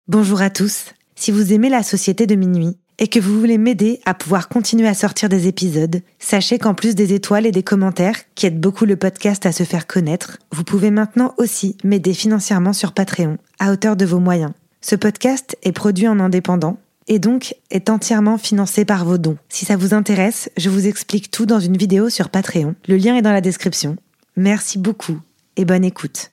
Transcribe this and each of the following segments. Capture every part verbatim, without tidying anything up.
Bonjour à tous. Si vous aimez La Société de Minuit et que vous voulez m'aider à pouvoir continuer à sortir des épisodes, sachez qu'en plus des étoiles et des commentaires qui aident beaucoup le podcast à se faire connaître, vous pouvez maintenant aussi m'aider financièrement sur Patreon, à hauteur de vos moyens. Ce podcast est produit en indépendant et donc est entièrement financé par vos dons. Si ça vous intéresse, je vous explique tout dans une vidéo sur Patreon. Le lien est dans la description. Merci beaucoup et bonne écoute.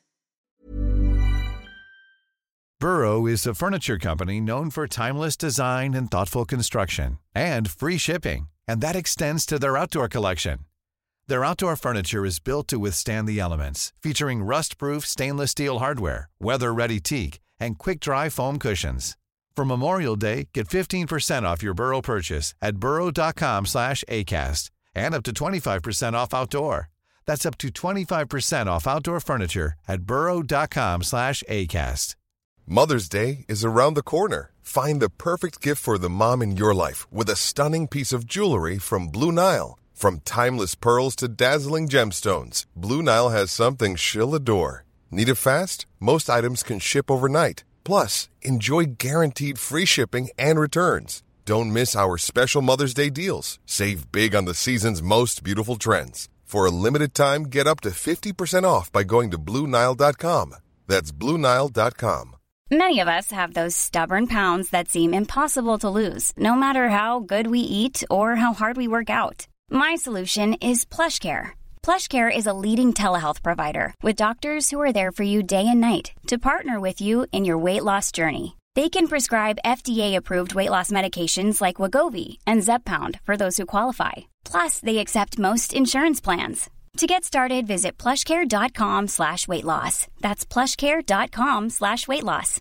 Burrow is a furniture company known for timeless design and thoughtful construction, and free shipping, and that extends to their outdoor collection. Their outdoor furniture is built to withstand the elements, featuring rust-proof stainless steel hardware, weather-ready teak, and quick-dry foam cushions. For Memorial Day, get fifteen percent off your Burrow purchase at burrow.com slash ACAST, and up to twenty-five percent off outdoor. That's up to twenty-five percent off outdoor furniture at burrow.com slash ACAST. Mother's Day is around the corner. Find the perfect gift for the mom in your life with a stunning piece of jewelry from Blue Nile. From timeless pearls to dazzling gemstones, Blue Nile has something she'll adore. Need it fast? Most items can ship overnight. Plus, enjoy guaranteed free shipping and returns. Don't miss our special Mother's Day deals. Save big on the season's most beautiful trends. For a limited time, get up to fifty percent off by going to Blue Nile dot com. That's Blue Nile dot com. Many of us have those stubborn pounds that seem impossible to lose, no matter how good we eat or how hard we work out. My solution is PlushCare. PlushCare is a leading telehealth provider with doctors who are there for you day and night to partner with you in your weight loss journey. They can prescribe F D A-approved weight loss medications like Wegovy and Zepbound for those who qualify. Plus, they accept most insurance plans. To get started, visit plushcare.com slash weight loss. That's plushcare.com slash weight loss.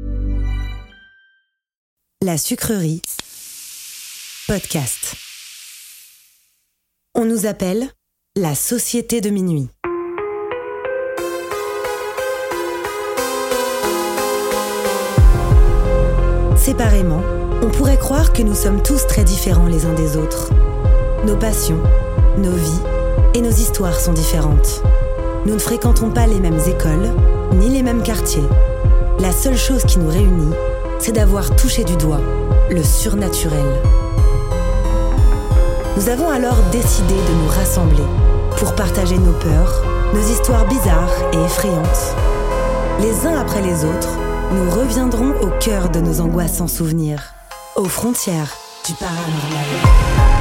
La Sucrerie Podcast. On nous appelle La Société de Minuit. Séparément, on pourrait croire que nous sommes tous très différents les uns des autres. Nos passions, nos vies et nos histoires sont différentes. Nous ne fréquentons pas les mêmes écoles, ni les mêmes quartiers. La seule chose qui nous réunit, c'est d'avoir touché du doigt le surnaturel. Nous avons alors décidé de nous rassembler pour partager nos peurs, nos histoires bizarres et effrayantes. Les uns après les autres, nous reviendrons au cœur de nos angoissants souvenirs, aux frontières du paranormal.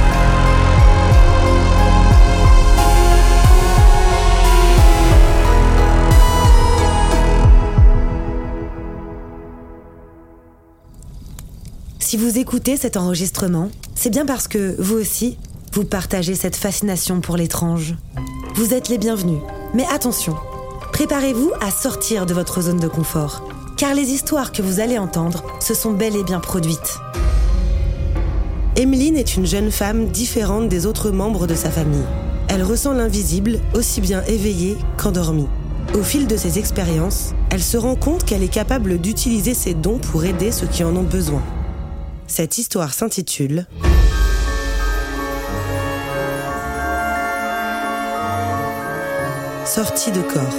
Si vous écoutez cet enregistrement, c'est bien parce que, vous aussi, vous partagez cette fascination pour l'étrange. Vous êtes les bienvenus, mais attention, préparez-vous à sortir de votre zone de confort, car les histoires que vous allez entendre se sont bel et bien produites. Emeline est une jeune femme différente des autres membres de sa famille. Elle ressent l'invisible aussi bien éveillée qu'endormie. Au fil de ses expériences, elle se rend compte qu'elle est capable d'utiliser ses dons pour aider ceux qui en ont besoin. Cette histoire s'intitule Sortie de corps.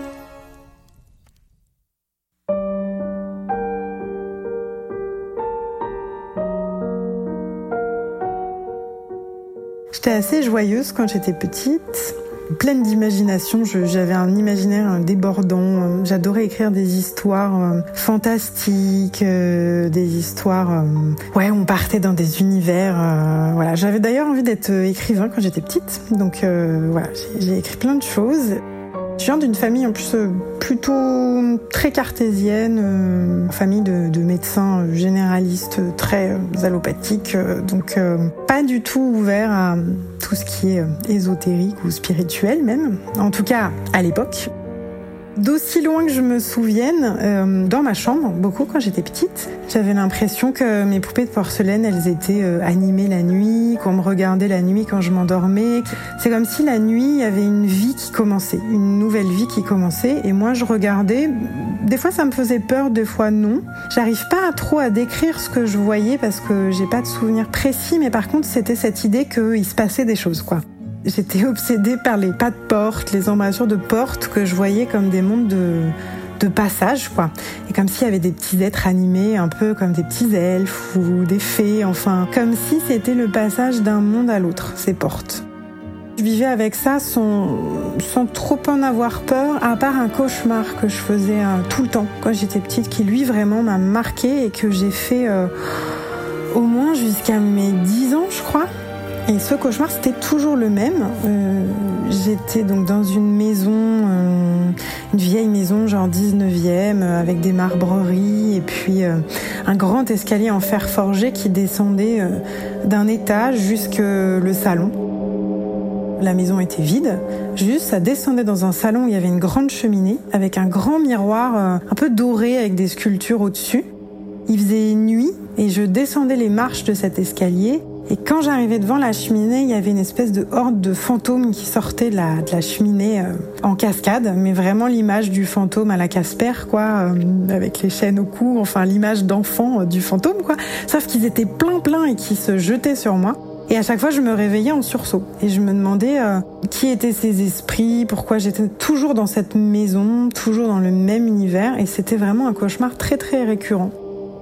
J'étais assez joyeuse quand j'étais petite, pleine d'imagination. Je, j'avais un imaginaire débordant. J'adorais écrire des histoires euh, fantastiques, euh, des histoires... Euh, ouais, on partait dans des univers. Euh, voilà. J'avais d'ailleurs envie d'être écrivain quand j'étais petite. Donc euh, voilà, j'ai, j'ai écrit plein de choses. Je viens d'une famille en plus euh, plutôt très cartésienne, euh, famille de, de médecins généralistes très euh, allopathiques, euh, donc euh, pas du tout ouvert à tout ce qui est euh, ésotérique ou spirituel même, en tout cas à l'époque. D'aussi loin que je me souvienne, euh, dans ma chambre, beaucoup quand j'étais petite, j'avais l'impression que mes poupées de porcelaine, elles étaient euh, animées la nuit, qu'on me regardait la nuit quand je m'endormais. C'est comme si la nuit, il y avait une vie qui commençait, une nouvelle vie qui commençait, et moi je regardais. Des fois ça me faisait peur, des fois non. J'arrive pas trop à décrire ce que je voyais parce que j'ai pas de souvenir précis, mais par contre c'était cette idée qu'il se passait des choses, quoi. J'étais obsédée par les pas de porte, les embrasures de porte que je voyais comme des mondes de, de passage, quoi. Et comme s'il y avait des petits êtres animés, un peu comme des petits elfes ou des fées, enfin, comme si c'était le passage d'un monde à l'autre, ces portes. Je vivais avec ça sans, sans trop en avoir peur, à part un cauchemar que je faisais euh, tout le temps quand j'étais petite, qui lui vraiment m'a marqué et que j'ai fait euh, au moins jusqu'à mes dix ans, je crois. Et ce cauchemar, c'était toujours le même. Euh, j'étais donc dans une maison, euh, une vieille maison genre dix-neuvième, euh, avec des marbreries et puis euh, un grand escalier en fer forgé qui descendait euh, d'un étage jusque le salon. La maison était vide, juste ça descendait dans un salon où il y avait une grande cheminée avec un grand miroir euh, un peu doré avec des sculptures au-dessus. Il faisait nuit et je descendais les marches de cet escalier et quand j'arrivais devant la cheminée, il y avait une espèce de horde de fantômes qui sortaient de la, de la cheminée euh, en cascade, mais vraiment l'image du fantôme à la Casper, quoi, euh, avec les chaînes au cou, enfin l'image d'enfant euh, du fantôme, quoi. Sauf qu'ils étaient plein plein et qui se jetaient sur moi. Et à chaque fois, je me réveillais en sursaut. Et je me demandais euh, qui étaient ces esprits, pourquoi j'étais toujours dans cette maison, toujours dans le même univers. Et c'était vraiment un cauchemar très très récurrent.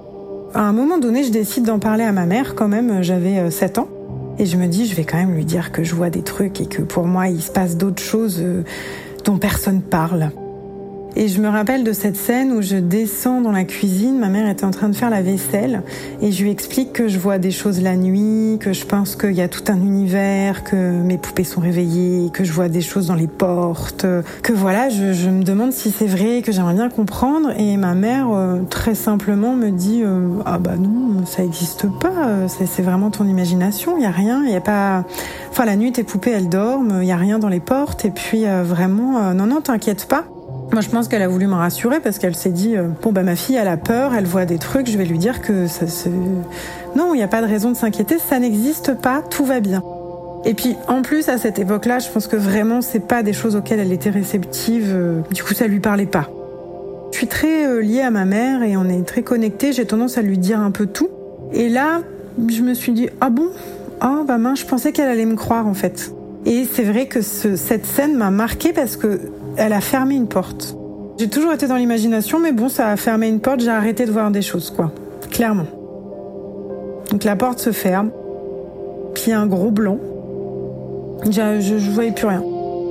À un moment donné, je décide d'en parler à ma mère quand même, j'avais sept ans. Et je me dis, je vais quand même lui dire que je vois des trucs et que pour moi, il se passe d'autres choses euh, dont personne parle. Et je me rappelle de cette scène où je descends dans la cuisine, ma mère était en train de faire la vaisselle et je lui explique que je vois des choses la nuit, que je pense qu'il y a tout un univers, que mes poupées sont réveillées, que je vois des choses dans les portes, que voilà, je, je me demande si c'est vrai, que j'aimerais bien comprendre. Et ma mère, euh, très simplement, me dit euh, « Ah bah non, ça n'existe pas, c'est, c'est vraiment ton imagination, il n'y a rien, il n'y a pas... Enfin, la nuit, tes poupées, elles dorment, il n'y a rien dans les portes et puis euh, vraiment, euh, non, non, t'inquiète pas. » Moi, je pense qu'elle a voulu me rassurer parce qu'elle s'est dit euh, bon bah ma fille elle a peur, elle voit des trucs, je vais lui dire que ça se non, il n'y a pas de raison de s'inquiéter, ça n'existe pas, tout va bien. Et puis en plus à cette époque-là, je pense que vraiment c'est pas des choses auxquelles elle était réceptive, euh, du coup ça lui parlait pas. Je suis très euh, liée à ma mère et on est très connectés, j'ai tendance à lui dire un peu tout. Et là, je me suis dit ah bon, ah bah mince, je pensais qu'elle allait me croire en fait. Et c'est vrai que ce, cette scène m'a marquée parce que elle a fermé une porte. J'ai toujours été dans l'imagination, mais bon, ça a fermé une porte, j'ai arrêté de voir des choses, quoi. Clairement. Donc la porte se ferme, puis il y a un gros blanc. Je, je, je voyais plus rien.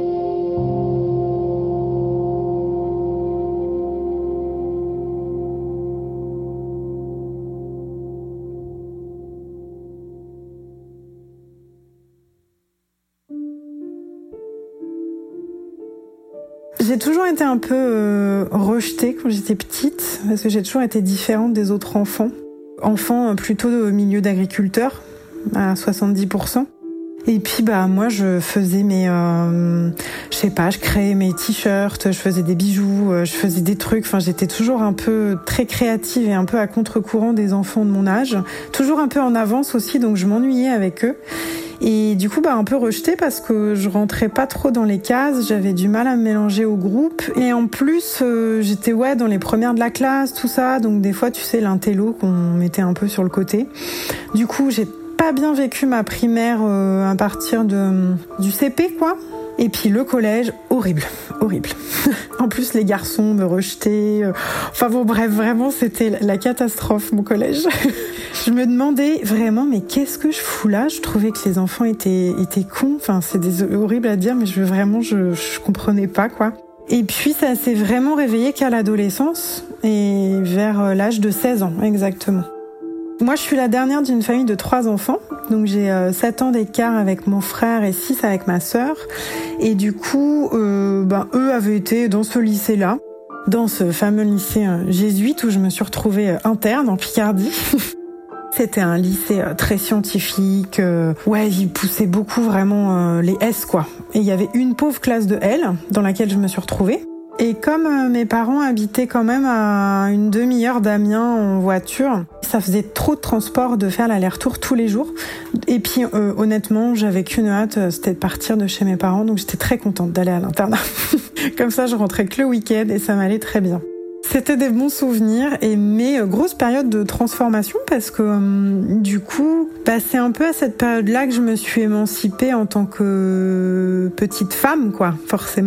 J'ai toujours été un peu euh, rejetée quand j'étais petite, parce que j'ai toujours été différente des autres enfants. Enfant plutôt au milieu d'agriculteurs, à soixante-dix pour cent. Et puis bah moi je faisais mes, euh, je sais pas, je créais mes t-shirts, je faisais des bijoux, je faisais des trucs. Enfin j'étais toujours un peu très créative et un peu à contre-courant des enfants de mon âge, toujours un peu en avance aussi, donc je m'ennuyais avec eux. Et du coup, bah, un peu rejetée parce que je rentrais pas trop dans les cases, j'avais du mal à me mélanger au groupe. Et en plus, euh, j'étais ouais dans les premières de la classe, tout ça. Donc des fois, tu sais, l'intello qu'on mettait un peu sur le côté. Du coup, j'ai pas bien vécu ma primaire euh, à partir de, du C P, quoi. Et puis le collège, horrible, horrible. En plus, les garçons me rejetaient. Euh, enfin bon, bref, vraiment, c'était la catastrophe, mon collège. Je me demandais vraiment, mais qu'est-ce que je fous là ? Je trouvais que les enfants étaient, étaient cons. Enfin, c'est des, horrible à dire, mais je, vraiment, je, je comprenais pas, quoi. Et puis, ça s'est vraiment réveillé qu'à l'adolescence, et vers l'âge de seize ans, exactement. Moi, je suis la dernière d'une famille de trois enfants, donc j'ai euh, sept ans d'écart avec mon frère et six avec ma sœur. Et du coup, euh, ben, eux avaient été dans ce lycée-là, dans ce fameux lycée euh, jésuite où je me suis retrouvée euh, interne en Picardie. C'était un lycée euh, très scientifique, euh, ouais, il poussait beaucoup vraiment euh, les S, quoi. Et il y avait une pauvre classe de L dans laquelle je me suis retrouvée. Et comme euh, mes parents habitaient quand même à une demi-heure d'Amiens en voiture, ça faisait trop de transport de faire l'aller-retour tous les jours. Et puis euh, honnêtement, j'avais qu'une hâte, c'était de partir de chez mes parents, donc j'étais très contente d'aller à l'internat. Comme ça, je rentrais que le week-end et ça m'allait très bien. C'était des bons souvenirs et mes euh, grosses périodes de transformation parce que euh, du coup, bah, c'est un peu à cette période-là que je me suis émancipée en tant que petite femme, quoi, forcément.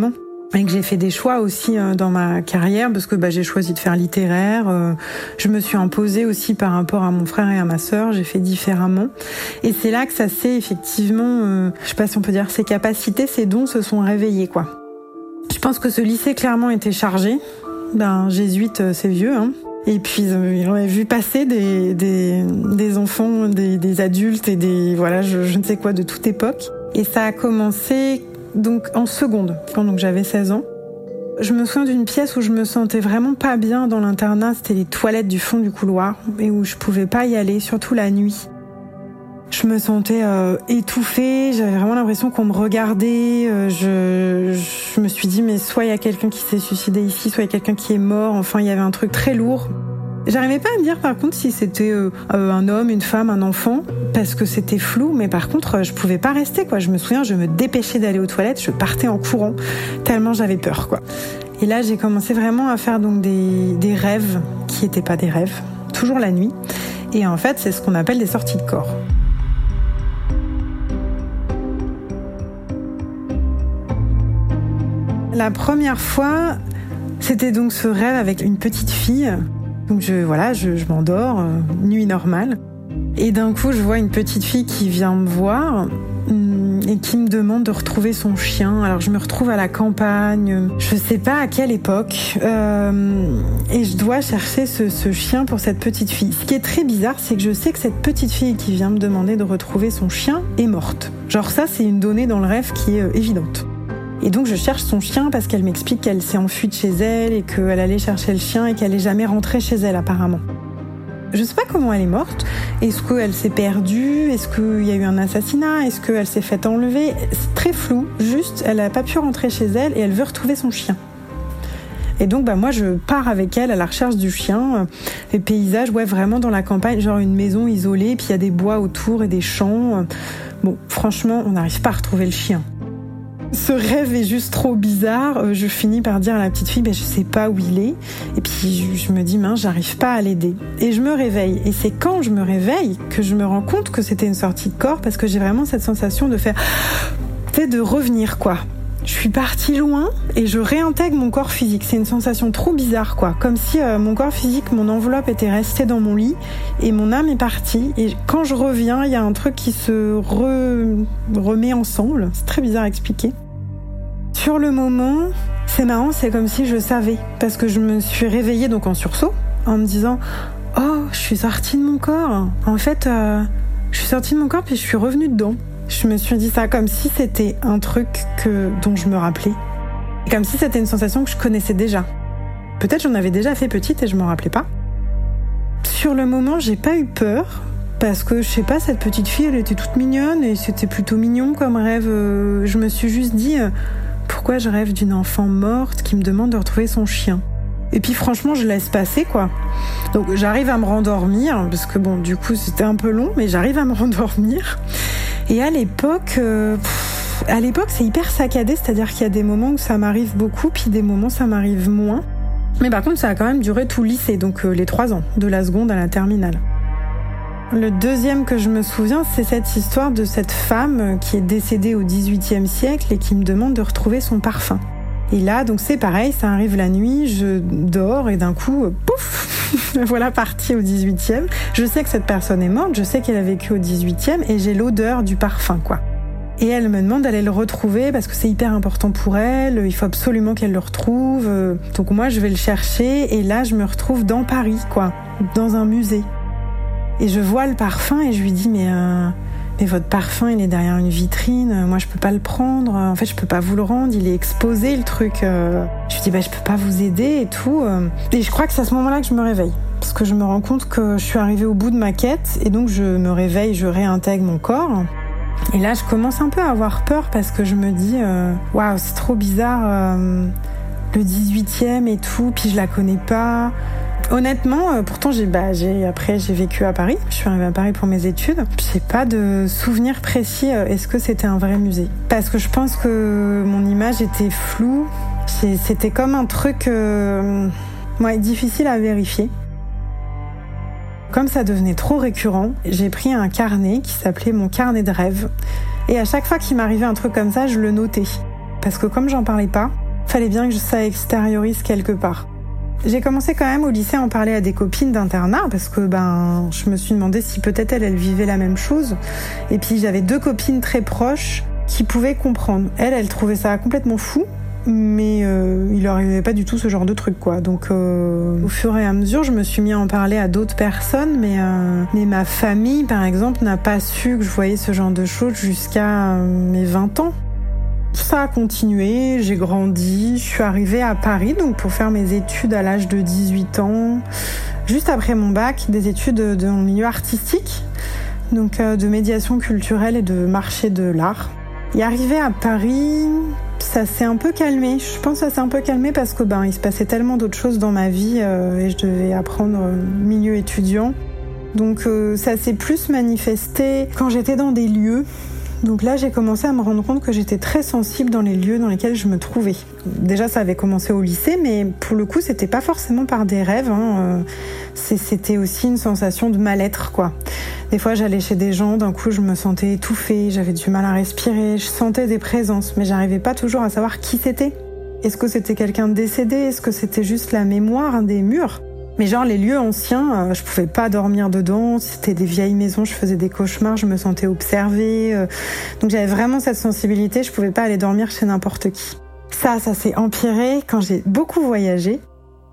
Et que j'ai fait des choix aussi euh, dans ma carrière, parce que bah, j'ai choisi de faire littéraire. Euh, je me suis imposée aussi par rapport à mon frère et à ma sœur. J'ai fait différemment. Et c'est là que ça s'est effectivement, euh, je sais pas si on peut dire, ses capacités, ses dons se sont réveillés, quoi. Je pense que ce lycée clairement était chargé. Ben, jésuite, c'est vieux, hein. Et puis euh, on a vu passer des, des, des enfants, des, des adultes et des, voilà, je, je ne sais quoi, de toute époque. Et ça a commencé donc en seconde, quand donc j'avais seize ans. Je me souviens d'une pièce où je me sentais vraiment pas bien dans l'internat, c'était les toilettes du fond du couloir, et où je pouvais pas y aller, surtout la nuit. Je me sentais euh, étouffée, j'avais vraiment l'impression qu'on me regardait, euh, je, je me suis dit mais soit il y a quelqu'un qui s'est suicidé ici, soit il y a quelqu'un qui est mort, enfin il y avait un truc très lourd. J'arrivais pas à me dire par contre si c'était euh, un homme, une femme, un enfant, parce que c'était flou, mais par contre je pouvais pas rester, quoi. Je me souviens, je me dépêchais d'aller aux toilettes, je partais en courant, tellement j'avais peur, quoi. Et là j'ai commencé vraiment à faire donc des, des rêves qui étaient pas des rêves, toujours la nuit, et en fait c'est ce qu'on appelle des sorties de corps. La première fois, c'était donc ce rêve avec une petite fille. Donc je, voilà, je, je m'endors, euh, nuit normale. Et d'un coup, je vois une petite fille qui vient me voir hum, et qui me demande de retrouver son chien. Alors je me retrouve à la campagne, je sais pas à quelle époque, euh, et je dois chercher ce, ce chien pour cette petite fille. Ce qui est très bizarre, c'est que je sais que cette petite fille qui vient me demander de retrouver son chien est morte. Genre ça, c'est une donnée dans le rêve qui est euh, évidente. Et donc je cherche son chien parce qu'elle m'explique qu'elle s'est enfuie de chez elle et qu'elle allait chercher le chien et qu'elle n'est jamais rentrée chez elle apparemment. Je sais pas comment elle est morte. Est-ce qu'elle s'est perdue ? Est-ce qu'il y a eu un assassinat ? Est-ce qu'elle s'est faite enlever ? C'est très flou. Juste, elle n'a pas pu rentrer chez elle et elle veut retrouver son chien. Et donc bah moi je pars avec elle à la recherche du chien. Les paysages, ouais, vraiment dans la campagne, genre une maison isolée, puis il y a des bois autour et des champs. Bon, franchement, on n'arrive pas à retrouver le chien. Ce rêve est juste trop bizarre. Je finis par dire à la petite fille, ben, je sais pas où il est. Et puis je me dis, mince, j'arrive pas à l'aider. Et je me réveille. Et c'est quand je me réveille que je me rends compte que c'était une sortie de corps, parce que j'ai vraiment cette sensation de faire, tu sais, de revenir, quoi. Je suis partie loin et je réintègre mon corps physique. C'est une sensation trop bizarre, quoi. Comme si euh, mon corps physique, mon enveloppe était restée dans mon lit et mon âme est partie. Et quand je reviens, il y a un truc qui se re... remet ensemble. C'est très bizarre à expliquer. Sur le moment, c'est marrant, c'est comme si je savais. Parce que je me suis réveillée donc en sursaut, en me disant « Oh, je suis sortie de mon corps. En fait, euh, je suis sortie de mon corps puis je suis revenue dedans. » Je me suis dit ça comme si c'était un truc que, dont je me rappelais. Comme si c'était une sensation que je connaissais déjà. Peut-être j'en avais déjà fait petite et je m'en rappelais pas. Sur le moment, j'ai pas eu peur. Parce que, je sais pas, cette petite fille, elle était toute mignonne et c'était plutôt mignon comme rêve. Je me suis juste dit, pourquoi je rêve d'une enfant morte qui me demande de retrouver son chien ? Et puis franchement, je laisse passer, quoi. Donc j'arrive à me rendormir, parce que bon, du coup, c'était un peu long, mais j'arrive à me rendormir. Et à l'époque, euh, pff, à l'époque, c'est hyper saccadé, c'est-à-dire qu'il y a des moments où ça m'arrive beaucoup, puis des moments où ça m'arrive moins. Mais par contre, ça a quand même duré tout le lycée, donc euh, les trois ans, de la seconde à la terminale. Le deuxième que je me souviens, c'est cette histoire de cette femme qui est décédée au dix-huitième siècle et qui me demande de retrouver son parfum. Et là, donc c'est pareil, ça arrive la nuit, je dors et d'un coup, pouf, voilà partie au dix-huitième. Je sais que cette personne est morte, je sais qu'elle a vécu au dix-huitième et j'ai l'odeur du parfum, quoi. Et elle me demande d'aller le retrouver parce que c'est hyper important pour elle, il faut absolument qu'elle le retrouve. Donc moi, je vais le chercher et là, je me retrouve dans Paris, quoi, dans un musée. Et je vois le parfum et je lui dis, mais... Euh... Mais votre parfum, il est derrière une vitrine. Moi, je peux pas le prendre. En fait, je peux pas vous le rendre. Il est exposé, le truc. Je lui dis, bah, je peux pas vous aider et tout. Et je crois que c'est à ce moment-là que je me réveille. Parce que je me rends compte que je suis arrivée au bout de ma quête. Et donc, je me réveille, je réintègre mon corps. Et là, je commence un peu à avoir peur parce que je me dis, waouh, c'est trop bizarre. Euh, le dix-huitième et tout. Puis je la connais pas. Honnêtement, euh, pourtant j'ai, bah, j'ai, après j'ai vécu à Paris, je suis arrivée à Paris pour mes études. J'ai pas de souvenir précis, euh, est-ce que c'était un vrai musée ? Parce que je pense que mon image était floue, c'est, c'était comme un truc euh, ouais, difficile à vérifier. Comme ça devenait trop récurrent, j'ai pris un carnet qui s'appelait mon carnet de rêves. Et à chaque fois qu'il m'arrivait un truc comme ça, je le notais. Parce que comme j'en parlais pas, Fallait bien que ça extériorise quelque part. J'ai commencé quand même au lycée à en parler à des copines d'internat parce que ben, je me suis demandé si peut-être elles, elles vivaient la même chose. Et puis j'avais deux copines très proches qui pouvaient comprendre. Elle, elle trouvait ça complètement fou, mais euh, il leur arrivait pas du tout ce genre de truc, quoi. Donc euh, au fur et à mesure, je me suis mis à en parler à d'autres personnes, mais, euh, mais ma famille, par exemple, n'a pas su que je voyais ce genre de choses jusqu'à euh, mes vingt ans. Ça a continué, j'ai grandi, je suis arrivée à Paris donc pour faire mes études à l'âge de dix-huit ans, juste après mon bac, des études dans le milieu artistique, donc de médiation culturelle et de marché de l'art. Et arrivée à Paris, ça s'est un peu calmé. Je pense que ça s'est un peu calmé parce que ben il se passait tellement d'autres choses dans ma vie euh, et je devais apprendre euh, milieu étudiant. Donc euh, ça s'est plus manifesté quand j'étais dans des lieux. Donc là, j'ai commencé à me rendre compte que j'étais très sensible dans les lieux dans lesquels je me trouvais. Déjà, ça avait commencé au lycée, mais pour le coup, c'était pas forcément par des rêves. Hein. C'était aussi une sensation de mal-être, quoi. Des fois, j'allais chez des gens, d'un coup, je me sentais étouffée, j'avais du mal à respirer, je sentais des présences, mais j'arrivais pas toujours à savoir qui c'était. Est-ce que c'était quelqu'un de décédé ? Est-ce que c'était juste la mémoire des murs ? Mais genre les lieux anciens, euh, je pouvais pas dormir dedans, c'était des vieilles maisons, je faisais des cauchemars, je me sentais observée. Euh, donc j'avais vraiment cette sensibilité, je pouvais pas aller dormir chez n'importe qui. Ça, ça s'est empiré quand j'ai beaucoup voyagé.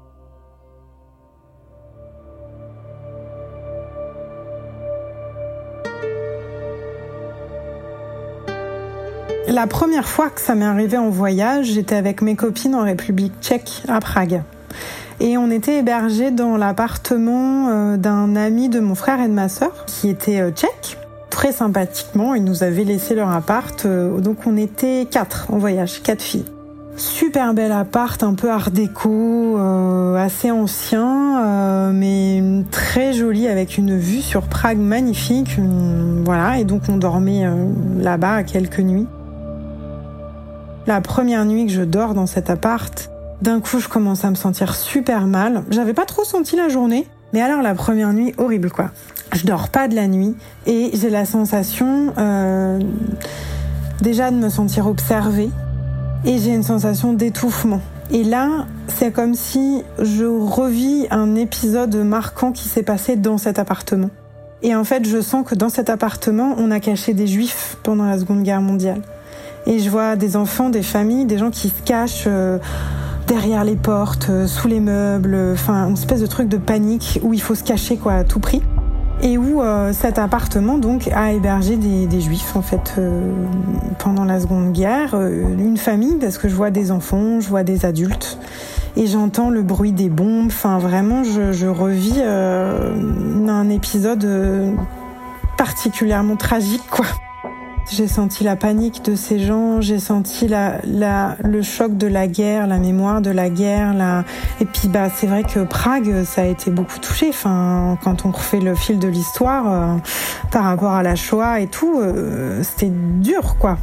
La première fois que ça m'est arrivé en voyage, j'étais avec mes copines en République tchèque, à Prague. Et on était hébergés dans l'appartement d'un ami de mon frère et de ma sœur, qui était tchèque. Très sympathiquement, ils nous avaient laissé leur appart. Donc on était quatre en voyage, quatre filles. Super bel appart, un peu art déco, euh, assez ancien, euh, mais très joli, avec une vue sur Prague magnifique. Euh, voilà, et donc on dormait euh, là-bas à quelques nuits. La première nuit que je dors dans cet appart, d'un coup, je commence à me sentir super mal. J'avais pas trop senti la journée, mais alors la première nuit, horrible quoi. Je dors pas de la nuit et j'ai la sensation euh, déjà de me sentir observée et j'ai une sensation d'étouffement. Et là, c'est comme si je revis un épisode marquant qui s'est passé dans cet appartement. Et en fait, je sens que dans cet appartement, on a caché des juifs pendant la Seconde Guerre mondiale. Et je vois des enfants, des familles, des gens qui se cachent euh, derrière les portes, euh, sous les meubles, enfin une espèce de truc de panique où il faut se cacher quoi à tout prix. Et où euh, cet appartement donc a hébergé des, des juifs en fait euh, pendant la Seconde Guerre, euh, une famille parce que je vois des enfants, je vois des adultes et j'entends le bruit des bombes. Enfin vraiment, je, je revis euh, un épisode euh, particulièrement tragique quoi. J'ai senti la panique de ces gens, j'ai senti la, la, le choc de la guerre, la mémoire de la guerre. La... Et puis bah, c'est vrai que Prague, ça a été beaucoup touché. Enfin, quand on refait le fil de l'histoire, euh, par rapport à la Shoah et tout, euh, c'était dur, quoi.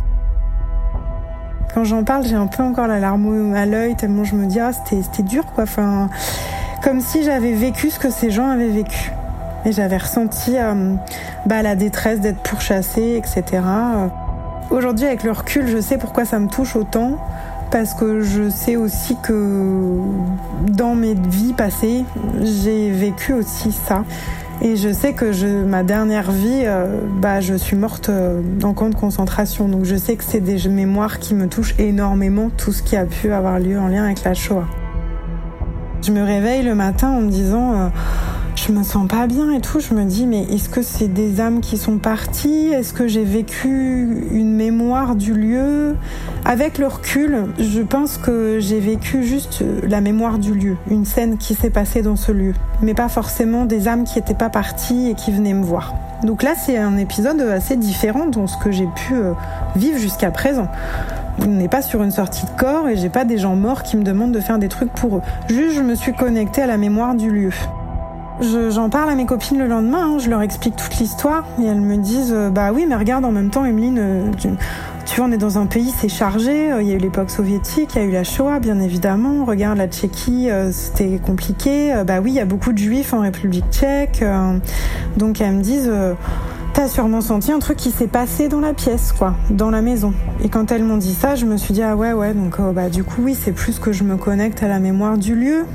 Quand j'en parle, j'ai un peu encore la larme à l'œil, tellement je me dis, ah, c'était, c'était dur, quoi. Enfin, comme si j'avais vécu ce que ces gens avaient vécu. Et j'avais ressenti euh, bah, la détresse d'être pourchassée, et cetera. Aujourd'hui, avec le recul, je sais pourquoi ça me touche autant, parce que je sais aussi que dans mes vies passées, j'ai vécu aussi ça. Et je sais que je, ma dernière vie, euh, bah, je suis morte euh, en camp de concentration. Donc je sais que c'est des mémoires qui me touchent énormément, tout ce qui a pu avoir lieu en lien avec la Shoah. Je me réveille le matin en me disant... Euh, je me sens pas bien et tout, je me dis mais est-ce que c'est des âmes qui sont parties ? Est-ce que j'ai vécu une mémoire du lieu ? Avec le recul, je pense que j'ai vécu juste la mémoire du lieu, une scène qui s'est passée dans ce lieu, mais pas forcément des âmes qui étaient pas parties et qui venaient me voir. Donc là, c'est un épisode assez différent de ce que j'ai pu vivre jusqu'à présent. On n'est pas sur une sortie de corps et j'ai pas des gens morts qui me demandent de faire des trucs pour eux. Juste, je me suis connectée à la mémoire du lieu. Je, j'en parle à mes copines le lendemain, hein, je leur explique toute l'histoire et elles me disent euh, bah oui mais regarde en même temps Emeline, euh, tu, tu vois on est dans un pays c'est chargé, il euh, y a eu l'époque soviétique, il y a eu la Shoah bien évidemment, regarde la Tchéquie euh, c'était compliqué, euh, bah oui il y a beaucoup de juifs en République tchèque, euh, donc elles me disent euh, t'as sûrement senti un truc qui s'est passé dans la pièce, quoi, dans la maison. Et quand elles m'ont dit ça, je me suis dit, ah ouais, ouais, donc euh, bah, du coup, oui, c'est plus que je me connecte à la mémoire du lieu.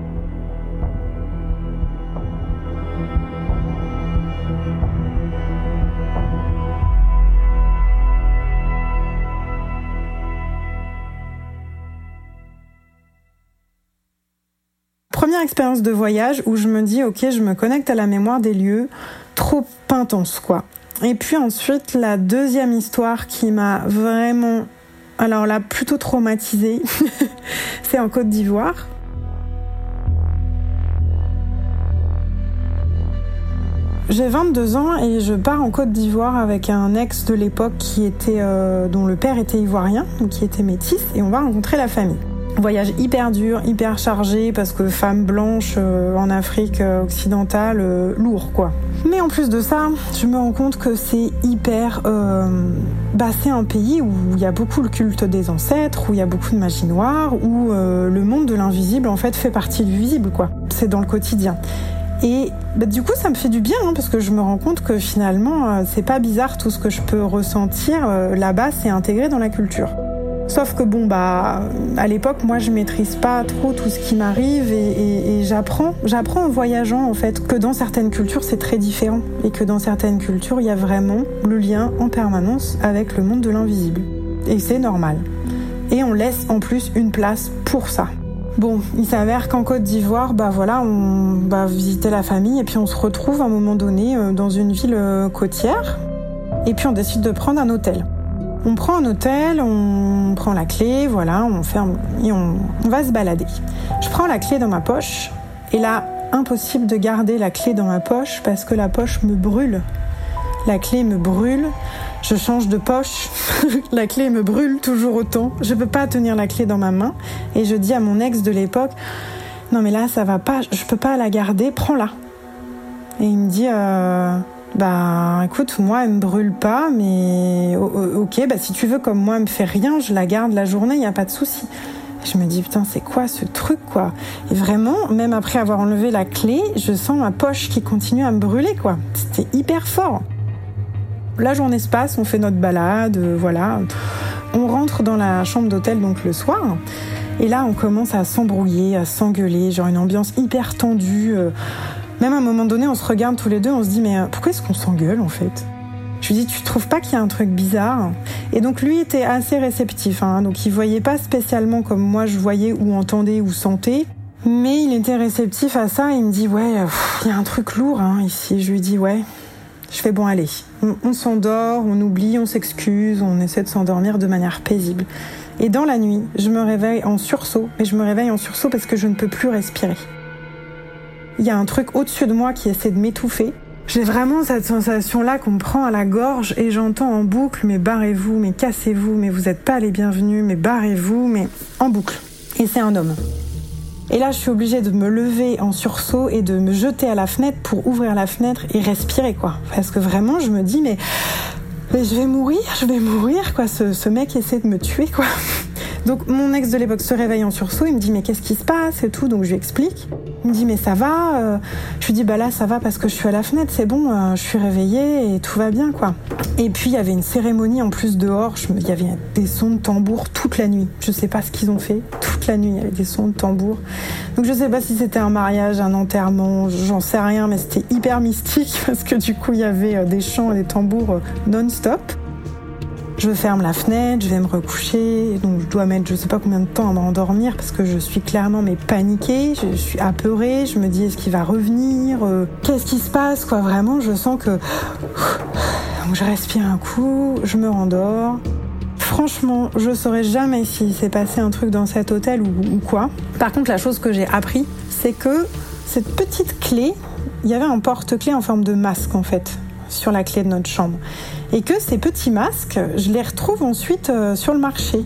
Première expérience de voyage où je me dis, ok, je me connecte à la mémoire des lieux, trop intense, quoi. Et puis ensuite, la deuxième histoire qui m'a vraiment, alors là, plutôt traumatisée, c'est en Côte d'Ivoire. J'ai vingt-deux ans et je pars en Côte d'Ivoire avec un ex de l'époque qui était, euh, dont le père était ivoirien, donc qui était métis, et on va rencontrer la famille. Voyage hyper dur, hyper chargé, parce que femme blanche euh, en Afrique euh, occidentale, euh, lourd quoi. Mais en plus de ça, je me rends compte que c'est hyper... Euh, bah, c'est un pays où il y a beaucoup le culte des ancêtres, où il y a beaucoup de magie noire, où euh, le monde de l'invisible en fait fait partie du visible quoi. C'est dans le quotidien. Et bah, du coup, ça me fait du bien, hein, parce que je me rends compte que finalement, euh, c'est pas bizarre tout ce que je peux ressentir euh, là-bas, c'est intégré dans la culture. Sauf que bon, bah, à l'époque, moi, je maîtrise pas trop tout ce qui m'arrive et, et, et j'apprends, j'apprends en voyageant, en fait, que dans certaines cultures, c'est très différent et que dans certaines cultures, il y a vraiment le lien en permanence avec le monde de l'invisible. Et c'est normal. Et on laisse en plus une place pour ça. Bon, il s'avère qu'en Côte d'Ivoire, bah voilà, on va visiter la famille et puis on se retrouve à un moment donné euh, dans une ville euh, côtière et puis on décide de prendre un hôtel. On prend un hôtel, on prend la clé, voilà, on ferme et on, on va se balader. Je prends la clé dans ma poche et là, impossible de garder la clé dans ma poche parce que la poche me brûle. La clé me brûle, je change de poche, la clé me brûle toujours autant. Je peux pas tenir la clé dans ma main et je dis à mon ex de l'époque, non mais là ça va pas, je peux pas la garder, prends-la. Et il me dit, euh, bah écoute, moi elle me brûle pas, mais ok, bah si tu veux comme moi elle me fait rien, je la garde la journée, y a pas de souci. Je me dis putain c'est quoi ce truc quoi. Et vraiment, même après avoir enlevé la clé, je sens ma poche qui continue à me brûler quoi. C'était hyper fort. La journée se passe, on fait notre balade, euh, voilà. On rentre dans la chambre d'hôtel donc le soir. Et là, on commence à s'embrouiller, à s'engueuler, genre une ambiance hyper tendue. Euh, même à un moment donné, on se regarde tous les deux, on se dit mais euh, pourquoi est-ce qu'on s'engueule en fait ? Je lui dis, tu trouves pas qu'il y a un truc bizarre ? Et donc lui était assez réceptif, hein, donc il voyait pas spécialement comme moi je voyais ou entendais ou sentais. Mais il était réceptif à ça, il me dit ouais, il y a un truc lourd hein, ici. Je lui dis ouais. Je fais bon allez, on, on s'endort, on oublie, on s'excuse, on essaie de s'endormir de manière paisible. Et dans la nuit, je me réveille en sursaut, mais je me réveille en sursaut parce que je ne peux plus respirer. Il y a un truc au-dessus de moi qui essaie de m'étouffer. J'ai vraiment cette sensation-là qu'on me prend à la gorge et j'entends en boucle, mais barrez-vous, mais cassez-vous, mais vous n'êtes pas les bienvenus, mais barrez-vous, mais en boucle. Et c'est un homme. Et là, je suis obligée de me lever en sursaut et de me jeter à la fenêtre pour ouvrir la fenêtre et respirer, quoi. Parce que vraiment, je me dis, mais, mais je vais mourir, je vais mourir, quoi. Ce, ce mec essaie de me tuer, quoi. Donc, mon ex de l'époque se réveille en sursaut, il me dit, mais qu'est-ce qui se passe et tout. Donc, je lui explique. Il me dit, mais ça va euh... Je lui dis, bah là, ça va parce que je suis à la fenêtre, c'est bon, euh, je suis réveillée et tout va bien, quoi. Et puis, il y avait une cérémonie en plus dehors. Je me... Il y avait des sons de tambour toute la nuit. Je sais pas ce qu'ils ont fait. Toute la nuit, il y avait des sons de tambour. Donc, je sais pas si c'était un mariage, un enterrement, j'en sais rien, mais c'était hyper mystique parce que du coup, il y avait des chants et des tambours non-stop. Je ferme la fenêtre, je vais me recoucher, donc je dois mettre je sais pas combien de temps à m'endormir parce que je suis clairement mais paniquée, je suis apeurée, je me dis est-ce qu'il va revenir, euh, qu'est-ce qui se passe quoi, vraiment je sens que... Donc je respire un coup, je me rendors. Franchement, je saurais jamais s'il s'est passé un truc dans cet hôtel ou, ou quoi. Par contre, la chose que j'ai appris, c'est que cette petite clé, il y avait un porte-clés en forme de masque en fait, sur la clé de notre chambre. Et que ces petits masques, je les retrouve ensuite euh, sur le marché.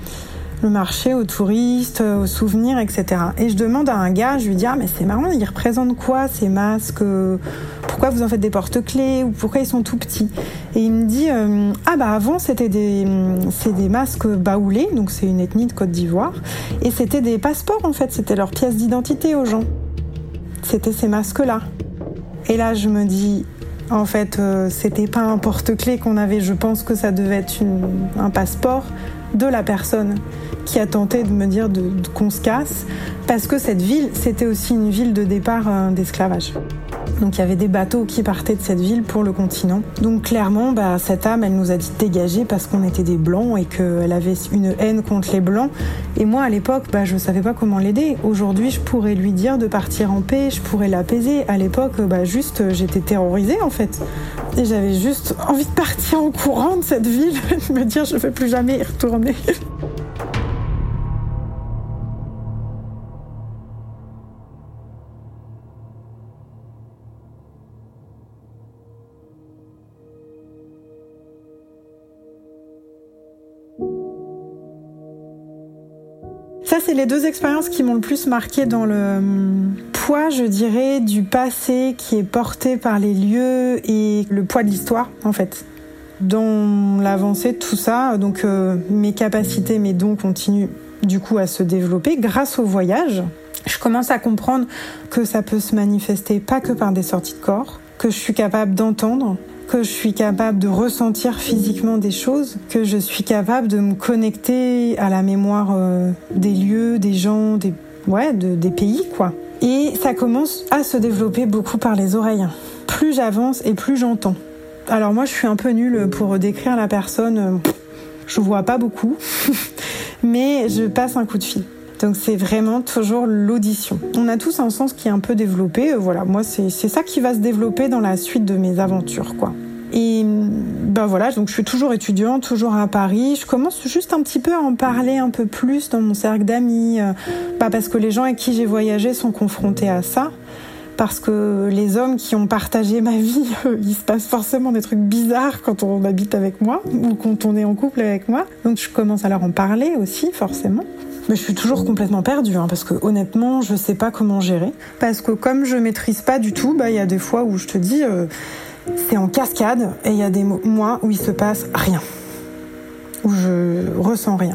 Le marché aux touristes, aux souvenirs, et cetera. Et je demande à un gars, je lui dis « Ah, mais c'est marrant, ils représentent quoi ces masques ? Pourquoi vous en faites des porte-clés ? Ou pourquoi ils sont tout petits ?» Et il me dit euh, « Ah bah avant, c'était des, c'est des masques baoulés, donc c'est une ethnie de Côte d'Ivoire. Et c'était des passeports en fait, c'était leur pièce d'identité aux gens. C'était ces masques-là. » Et là, je me dis... En fait, euh, c'était pas un porte-clés qu'on avait, je pense que ça devait être une, un passeport de la personne qui a tenté de me dire de, de, qu'on se casse, parce que cette ville, c'était aussi une ville de départ euh, d'esclavage. Donc il y avait des bateaux qui partaient de cette ville pour le continent. Donc clairement, bah, cette âme, elle nous a dit de dégager parce qu'on était des blancs et qu'elle avait une haine contre les blancs. Et moi, à l'époque, bah, je savais pas comment l'aider. Aujourd'hui, je pourrais lui dire de partir en paix, je pourrais l'apaiser. À l'époque, bah, juste, j'étais terrorisée en fait. Et j'avais juste envie de partir en courant de cette ville, de me dire je ne veux plus jamais y retourner. Ça, c'est les deux expériences qui m'ont le plus marquée dans le poids, je dirais, du passé qui est porté par les lieux et le poids de l'histoire, en fait. Dans l'avancée de tout ça, donc euh, mes capacités, mes dons continuent du coup à se développer grâce au voyage. Je commence à comprendre que ça peut se manifester pas que par des sorties de corps, que je suis capable d'entendre, que je suis capable de ressentir physiquement des choses, que je suis capable de me connecter à la mémoire euh, des lieux, des gens, des, ouais, de, des pays, quoi. Et ça commence à se développer beaucoup par les oreilles. Plus j'avance et plus j'entends. Alors moi, je suis un peu nulle pour décrire la personne. Je vois pas beaucoup, mais je passe un coup de fil. Donc c'est vraiment toujours l'audition. On a tous un sens qui est un peu développé. Voilà, moi c'est, c'est ça qui va se développer dans la suite de mes aventures, quoi. Et ben voilà, donc je suis toujours étudiante, toujours à Paris. Je commence juste un petit peu à en parler un peu plus dans mon cercle d'amis, bah parce que les gens avec qui j'ai voyagé sont confrontés à ça. Parce que les hommes qui ont partagé ma vie, il se passe forcément des trucs bizarres quand on habite avec moi ou quand on est en couple avec moi. Donc je commence à leur en parler aussi, forcément. Mais je suis toujours complètement perdue, hein, parce que honnêtement, je sais pas comment gérer. Parce que comme je maîtrise pas du tout, bah il y a des fois où je te dis, euh, c'est en cascade, et il y a des mois où il se passe rien, où je ressens rien.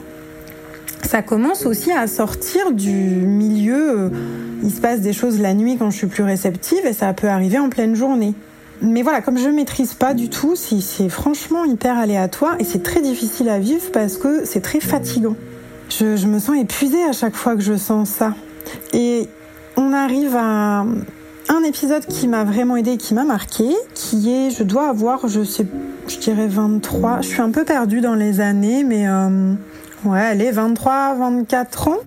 Ça commence aussi à sortir du milieu. Euh, il se passe des choses la nuit quand je suis plus réceptive, et ça peut arriver en pleine journée. Mais voilà, comme je maîtrise pas du tout, c'est, c'est franchement hyper aléatoire, et c'est très difficile à vivre parce que c'est très fatigant. Je, je me sens épuisée à chaque fois que je sens ça. Et on arrive à un épisode qui m'a vraiment aidée et qui m'a marquée, qui est, je dois avoir, je sais, je dirais vingt-trois, je suis un peu perdue dans les années, mais euh, ouais, allez, vingt-trois, vingt-quatre ans.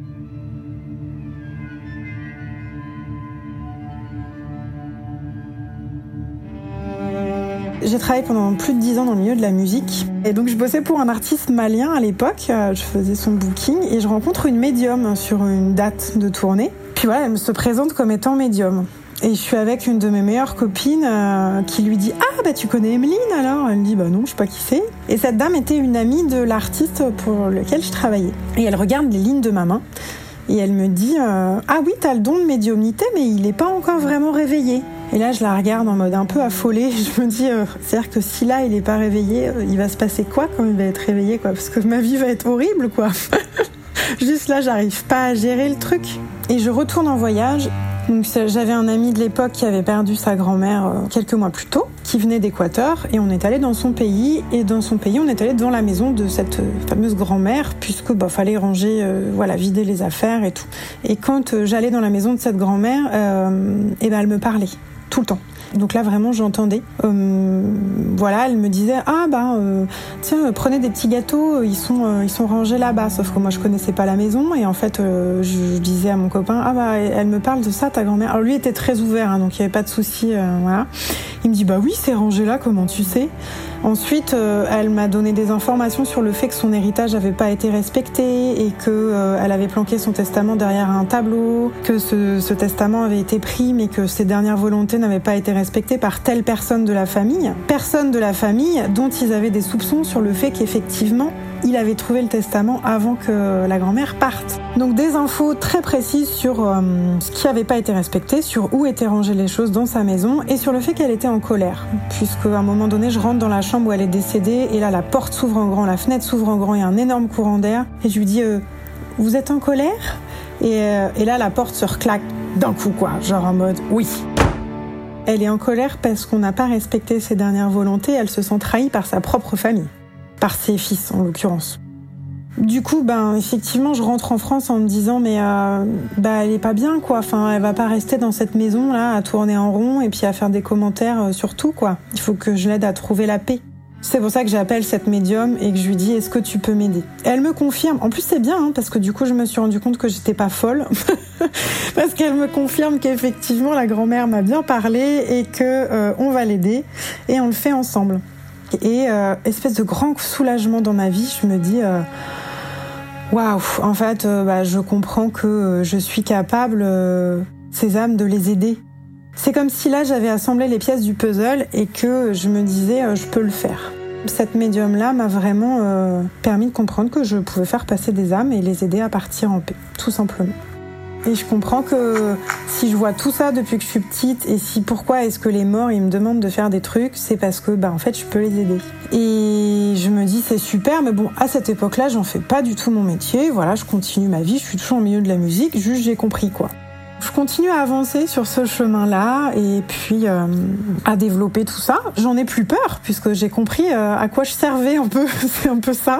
J'ai travaillé pendant plus de dix ans dans le milieu de la musique. Et donc je bossais pour un artiste malien à l'époque. Je faisais son booking et je rencontre une médium sur une date de tournée. Puis voilà, elle me se présente comme étant médium. Et je suis avec une de mes meilleures copines euh, qui lui dit « Ah, bah tu connais Emeline alors ?» Elle me dit « Bah non, je sais pas qui c'est. » Et cette dame était une amie de l'artiste pour lequel je travaillais. Et elle regarde les lignes de ma main et elle me dit euh, « Ah oui, t'as le don de médiumnité, mais il est pas encore vraiment réveillé. » Et là, je la regarde en mode un peu affolée. Je me dis, euh, c'est-à-dire que si là, il est pas réveillé, euh, il va se passer quoi quand il va être réveillé, quoi ? Parce que ma vie va être horrible, quoi. Juste là, j'arrive pas à gérer le truc. Et je retourne en voyage. Donc, j'avais un ami de l'époque qui avait perdu sa grand-mère euh, quelques mois plus tôt, qui venait d'Équateur, et on est allé dans son pays. Et dans son pays, on est allé devant la maison de cette fameuse grand-mère, puisque bah fallait ranger, euh, voilà, vider les affaires et tout. Et quand euh, j'allais dans la maison de cette grand-mère, euh, et ben elle me parlait. Tout le temps. Donc là, vraiment, j'entendais. Euh, voilà, elle me disait « Ah, bah, euh, tiens, prenez des petits gâteaux, ils sont, euh, ils sont rangés là-bas. » Sauf que moi, je connaissais pas la maison. Et en fait, euh, je, je disais à mon copain « Ah, bah, elle me parle de ça, ta grand-mère. » Alors lui était très ouvert, hein, donc il y avait pas de souci. Euh, voilà. Il me dit « Bah oui, c'est rangé là, comment tu sais ?» Ensuite, euh, elle m'a donné des informations sur le fait que son héritage avait pas été respecté et que euh, elle avait planqué son testament derrière un tableau, que ce, ce testament avait été pris mais que ses dernières volontés n'avaient pas été respectées par telle personne de la famille. Personne de la famille dont ils avaient des soupçons sur le fait qu'effectivement, il avait trouvé le testament avant que la grand-mère parte. Donc des infos très précises sur euh, ce qui n'avait pas été respecté, sur où étaient rangées les choses dans sa maison et sur le fait qu'elle était en colère. Puisque à un moment donné, je rentre dans la chambre où elle est décédée et là, la porte s'ouvre en grand, la fenêtre s'ouvre en grand, il y a un énorme courant d'air et je lui dis euh, « Vous êtes en colère ?» et, euh, et là, la porte se reclaque d'un coup, quoi, genre en mode « Oui ». Elle est en colère parce qu'on n'a pas respecté ses dernières volontés, elle se sent trahie par sa propre famille, par ses fils en l'occurrence. Du coup, ben effectivement, je rentre en France en me disant mais euh, bah elle est pas bien quoi. Enfin, elle va pas rester dans cette maison là à tourner en rond et puis à faire des commentaires sur tout quoi. Il faut que je l'aide à trouver la paix. C'est pour ça que j'appelle cette médium et que je lui dis est-ce que tu peux m'aider. Elle me confirme. En plus c'est bien hein, parce que du coup je me suis rendu compte que j'étais pas folle parce qu'elle me confirme qu'effectivement la grand-mère m'a bien parlé et que euh, on va l'aider et on le fait ensemble. Et euh, espèce de grand soulagement dans ma vie, je me dis euh, waouh, en fait, euh, bah, je comprends que euh, je suis capable, euh, ces âmes, de les aider. C'est comme si là, j'avais assemblé les pièces du puzzle et que je me disais, euh, je peux le faire. Cette médium-là m'a vraiment euh, permis de comprendre que je pouvais faire passer des âmes et les aider à partir en paix, tout simplement. Et je comprends que si je vois tout ça depuis que je suis petite et si pourquoi est-ce que les morts ils me demandent de faire des trucs, c'est parce que bah en fait je peux les aider. Et je me dis c'est super, mais bon à cette époque-là j'en fais pas du tout mon métier. Voilà, je continue ma vie, je suis toujours au milieu de la musique, juste j'ai compris quoi. Je continue à avancer sur ce chemin-là et puis euh, à développer tout ça. J'en ai plus peur puisque j'ai compris euh, à quoi je servais un peu, c'est un peu ça.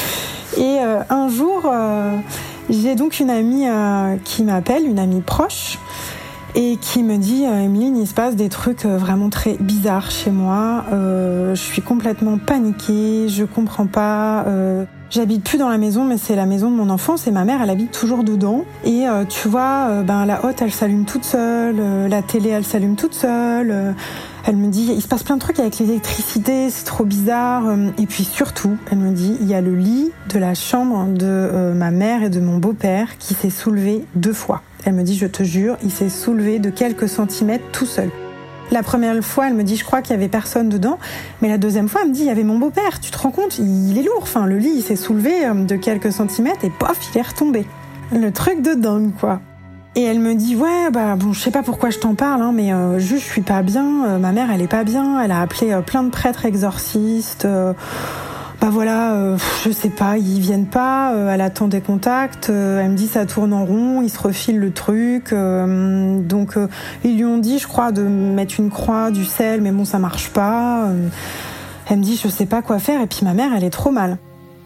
Et euh, un jour, euh, j'ai donc une amie euh, qui m'appelle, une amie proche, et qui me dit euh, « Emeline, il se passe des trucs euh, vraiment très bizarres chez moi. Euh, je suis complètement paniquée, je comprends pas. Euh, j'habite plus dans la maison, mais c'est la maison de mon enfance et ma mère, elle habite toujours dedans. Et euh, tu vois, euh, ben la hotte, elle s'allume toute seule, euh, la télé, elle s'allume toute seule. Euh, Elle me dit, il se passe plein de trucs avec l'électricité, c'est trop bizarre. Et puis surtout, elle me dit, il y a le lit de la chambre de euh, ma mère et de mon beau-père qui s'est soulevé deux fois. Elle me dit, je te jure, il s'est soulevé de quelques centimètres tout seul. La première fois, elle me dit, je crois qu'il y avait personne dedans. Mais la deuxième fois, elle me dit, il y avait mon beau-père. Tu te rends compte, il est lourd. Enfin, le lit, il s'est soulevé de quelques centimètres et pof, il est retombé. Le truc de dingue, quoi. Et elle me dit ouais bah bon je sais pas pourquoi je t'en parle hein, mais euh, juste je suis pas bien, euh, ma mère elle est pas bien, elle a appelé euh, plein de prêtres exorcistes, euh, bah voilà euh, je sais pas ils viennent pas, euh, elle attend des contacts, euh, elle me dit ça tourne en rond, ils se refilent le truc, euh, donc euh, ils lui ont dit je crois de mettre une croix, du sel mais bon ça marche pas, euh, elle me dit je sais pas quoi faire et puis ma mère elle est trop mal.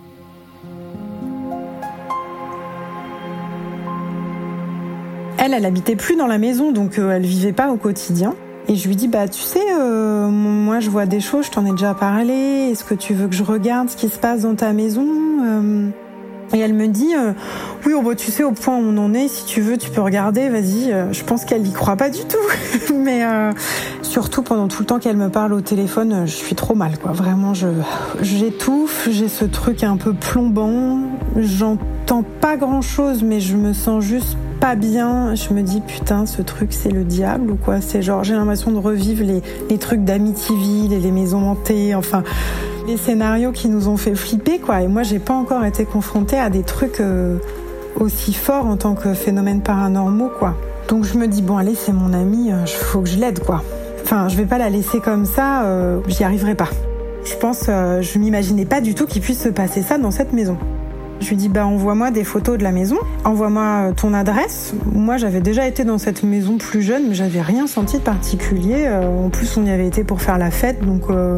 Elle, elle habitait plus dans la maison, donc euh, elle vivait pas au quotidien. Et je lui dis, bah tu sais, euh, moi je vois des choses, je t'en ai déjà parlé, est-ce que tu veux que je regarde ce qui se passe dans ta maison euh... Et elle me dit, euh, oui, oh, bah, tu sais, au point où on en est, si tu veux, tu peux regarder, vas-y. Euh, je pense qu'elle y croit pas du tout. Mais euh, surtout, pendant tout le temps qu'elle me parle au téléphone, je suis trop mal, quoi. Vraiment, je, j'étouffe, j'ai ce truc un peu plombant. J'entends pas grand-chose, mais je me sens juste pas bien. Je me dis, putain, ce truc, c'est le diable ou quoi? C'est genre, j'ai l'impression de revivre les, les trucs d'Amityville et les maisons hantées, enfin... les scénarios qui nous ont fait flipper, quoi. Et moi, j'ai pas encore été confrontée à des trucs euh, aussi forts en tant que phénomènes paranormaux, quoi. Donc je me dis, bon, allez, c'est mon amie, il euh, faut que je l'aide, quoi. Enfin, je vais pas la laisser comme ça, euh, j'y arriverai pas. Je pense, euh, je m'imaginais pas du tout qu'il puisse se passer ça dans cette maison. Je lui dis, bah, envoie-moi des photos de la maison, envoie-moi ton adresse. Moi, j'avais déjà été dans cette maison plus jeune, mais j'avais rien senti de particulier. Euh, en plus, on y avait été pour faire la fête, donc... Euh...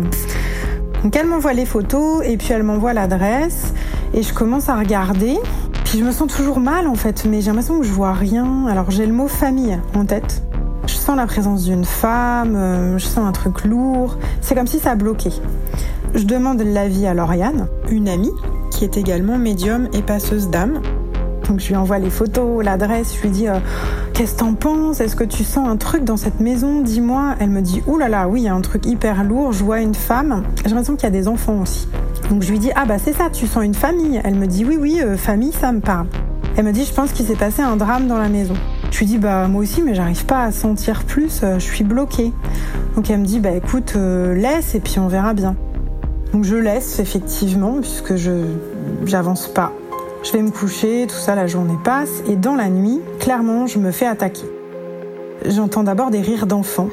Donc elle m'envoie les photos et puis elle m'envoie l'adresse et je commence à regarder. Puis je me sens toujours mal en fait, mais j'ai l'impression que je vois rien. Alors j'ai le mot famille en tête. Je sens la présence d'une femme, euh, je sens un truc lourd. C'est comme si ça bloquait. Je demande l'avis à Lauriane, une amie qui est également médium et passeuse d'âme. Donc je lui envoie les photos, l'adresse, je lui dis euh, qu'est-ce que t'en penses? Est-ce que tu sens un truc dans cette maison? Dis-moi. Elle me dit oulala, là là, oui, il y a un truc hyper lourd, je vois une femme. J'ai l'impression qu'il y a des enfants aussi. Donc je lui dis ah bah c'est ça, tu sens une famille? Elle me dit oui oui, euh, famille, ça me parle. Elle me dit je pense qu'il s'est passé un drame dans la maison. Je lui dis bah moi aussi, mais j'arrive pas à sentir plus, euh, je suis bloquée. Donc elle me dit bah écoute, euh, laisse et puis on verra bien. Donc je laisse effectivement puisque je j'avance pas. Je vais me coucher, tout ça, la journée passe, et dans la nuit, clairement, je me fais attaquer. J'entends d'abord des rires d'enfants.